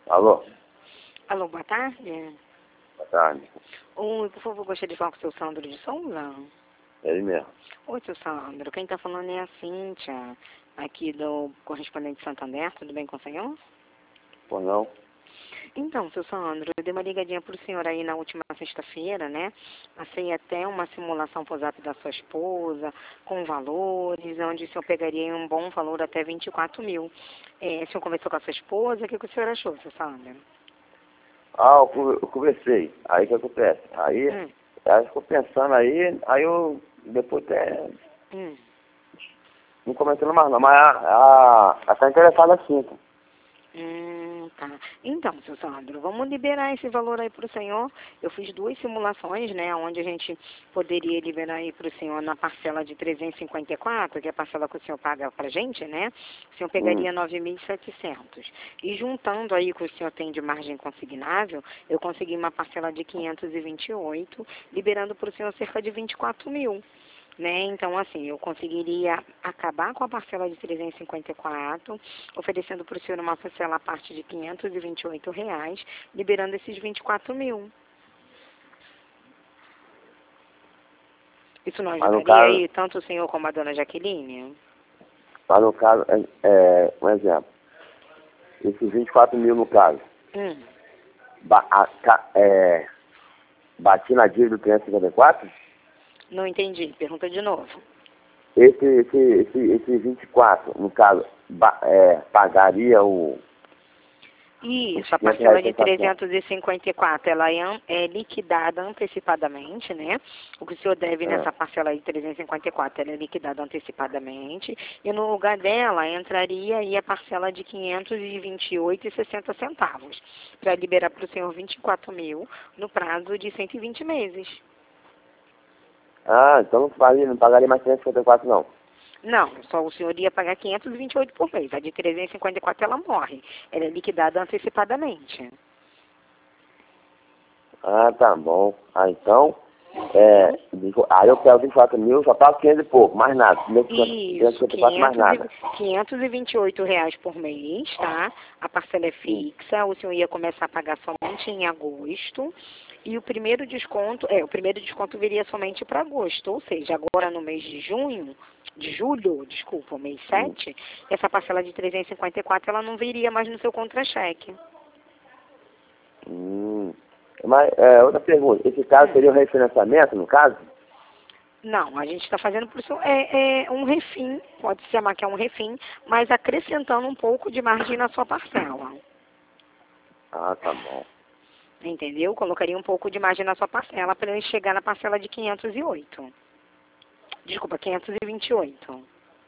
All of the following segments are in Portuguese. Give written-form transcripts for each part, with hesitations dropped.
Alô? Alô, boa tarde. Boa tarde. Oi, por favor, gostaria de falar com o seu Sandro de Souza? É ele mesmo. Oi, seu Sandro. Quem está falando é a Cíntia, aqui do correspondente Santander. Tudo bem com o senhor? Por não? Então, seu Sandro, eu dei uma ligadinha para o senhor aí na última sexta-feira, né? Passei até uma simulação por zap da sua esposa, com valores, onde o senhor pegaria um bom valor até 24 mil. O senhor conversou com a sua esposa, o que o senhor achou, seu Sandro? Ah, eu conversei. Aí o que acontece? Aí ela ficou pensando aí eu depois até não comentando mais não, mas ela tá interessada sim. Tá. Então, seu Sandro, vamos liberar esse valor aí para o senhor. Eu fiz 2 simulações, né, onde a gente poderia liberar aí para o senhor na parcela de 354, que é a parcela que o senhor paga para a gente, né? O senhor pegaria 9.700. E juntando aí o que o senhor tem de margem consignável, eu consegui uma parcela de 528, liberando para o senhor cerca de 24 mil. Né? Então, assim, eu conseguiria acabar com a parcela de 354, oferecendo para o senhor uma parcela à parte de R$ 528, liberando esses 24 mil. Isso não Mas no ajudaria caso, aí tanto o senhor como a dona Jaqueline? mas no caso, um exemplo. Esses 24 mil no caso. Bati na dívida do 554? Não entendi. Pergunta de novo. Esse 24, no caso, pagaria o... Isso, a parcela de 354, ela é liquidada antecipadamente, né? O que o senhor deve nessa parcela de 354, ela é liquidada antecipadamente, e no lugar dela entraria aí a parcela de 528,60 para liberar para o senhor 24 mil no prazo de 120 meses. Ah, então não pagaria mais 354 não. Não, só o senhor ia pagar 528 por mês. A de 354 ela morre. Ela é liquidada antecipadamente. Ah, tá bom. Ah, então, aí eu pego 24 mil, só pago 500 e pouco, mais nada. Isso, mais nada. R$ 528 por mês, tá? A parcela é fixa, o senhor ia começar a pagar somente em agosto. E o primeiro desconto viria somente para agosto, ou seja, agora no mês de julho, desculpa, o mês 7, essa parcela de 354, ela não viria mais no seu contra-cheque. Mas, outra pergunta, esse caso seria um refinanciamento, no caso? Não, a gente está fazendo por isso um refim, pode se chamar que é um refim, mas acrescentando um pouco de margem na sua parcela. Ah, tá bom. Entendeu? Colocaria um pouco de margem na sua parcela para ele chegar na parcela de 508. Desculpa, 528.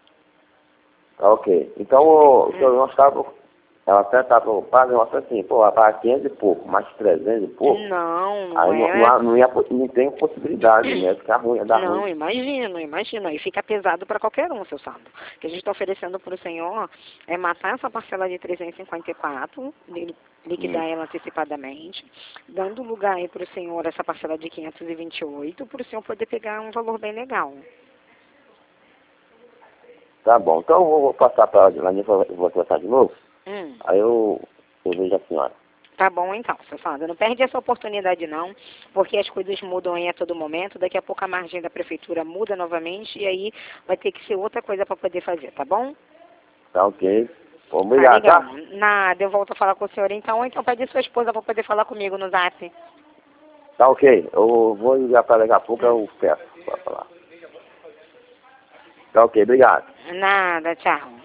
Ok. Então, ela até está preocupada, ela falou assim, pô, vai pagar 500 e pouco, mais 300 e pouco. Não aí é. não tem possibilidade, né? Ficar ruim, ia dar ruim. Não, imagino. Aí fica pesado para qualquer um, seu Sandro. O que a gente está oferecendo para o senhor é matar essa parcela de 354, liquidar ela antecipadamente, dando lugar aí para o senhor essa parcela de 528, para o senhor poder pegar um valor bem legal. Tá bom. Então eu vou passar para ela, eu vou passar de novo. Aí eu vejo a senhora. Tá bom, então, seu Sandro. Não perde essa oportunidade, não, porque as coisas mudam aí a todo momento. Daqui a pouco a margem da prefeitura muda novamente e aí vai ter que ser outra coisa para poder fazer, tá bom? Tá ok. Obrigado, tá? tá? Nada, eu volto a falar com o senhor então, ou então pede sua esposa para poder falar comigo no zap. Tá ok. Eu vou ligar para daqui a pouco, eu peço para falar. Tá ok, obrigado. Nada, tchau.